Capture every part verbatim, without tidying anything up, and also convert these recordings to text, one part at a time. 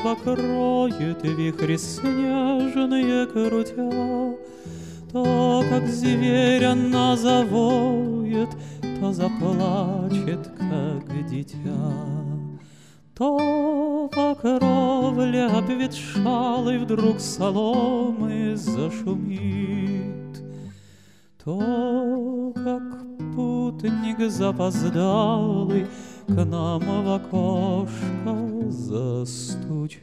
покроет вихри снежные крутя, то, как зверь, она завоет, то заплачет, как дитя. То по кровле обветшалой вдруг соломы зашумит, то, как путник запоздалый к нам в окошко застучит.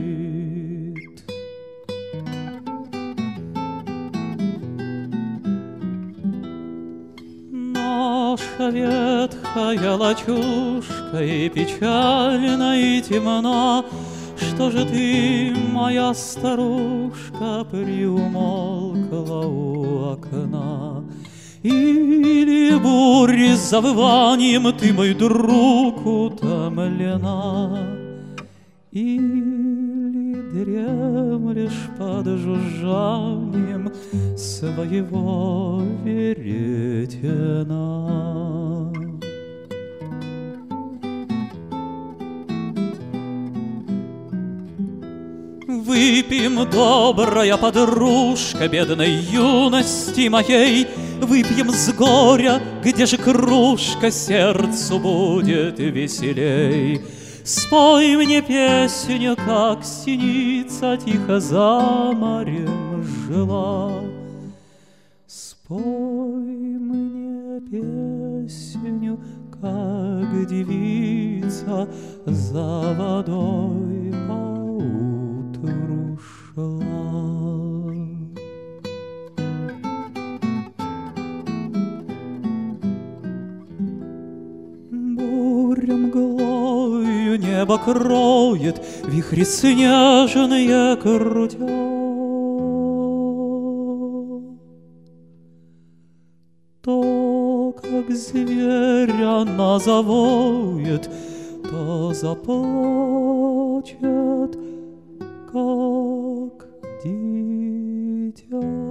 Наша ветхая лачушка и печальна, и темна. Что же ты, моя старушка, приумолкла у окна? Или бури с завыванием ты, мой друг, утомлена? Или дремлешь под жужжанием своего веретена? Выпьем, добрая подружка бедной юности моей, выпьем с горя, где же кружка, сердцу будет веселей. Спой мне песню, как синица тихо за морем жила. Спой мне песню, как девица за водой поутру шла. Буря мглою небо кроет, вихри снежные крутя. То, как зверь, она завоет, то заплачет, как дитя.